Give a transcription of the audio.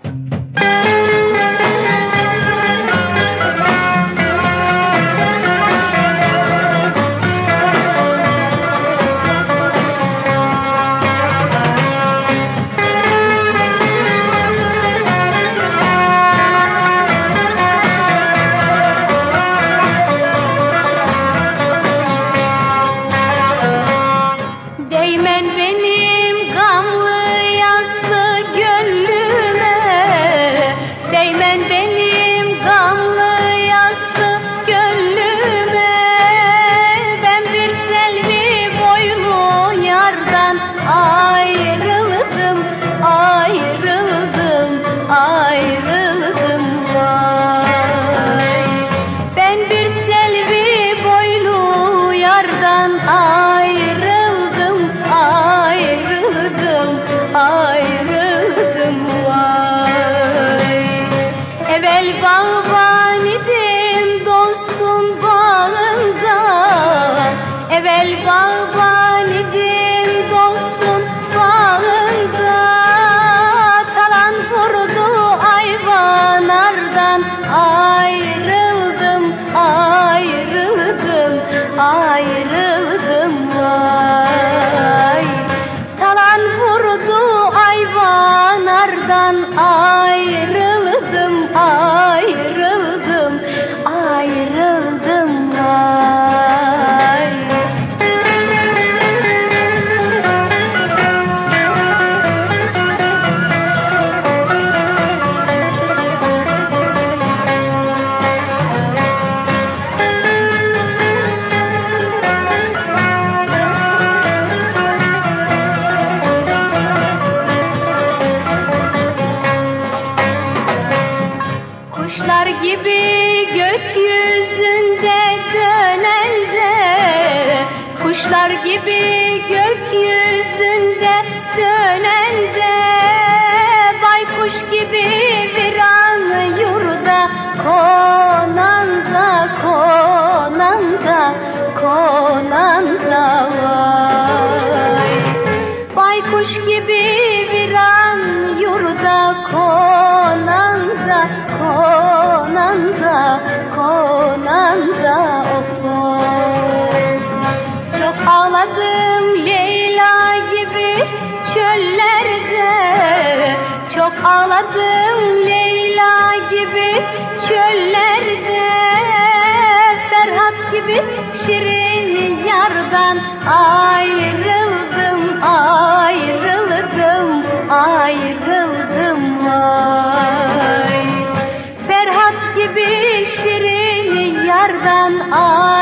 Kuşlar gibi gökyüzünde dönen de, kuşlar gibi gökyüzünde dönen de, baykuş gibi viran yurda konan da, konan da, konan da vay. Baykuş gibi viran yurda konan da, konan da, konan da of. Çok ağladım Leyla gibi çöllerde, çok ağladım Leyla gibi çöllerde, Ferhat gibi şirin yardan ayrıldım, ayrıldım, ayrıldım vay. Ferhat gibi şirin yardan ayrıldım.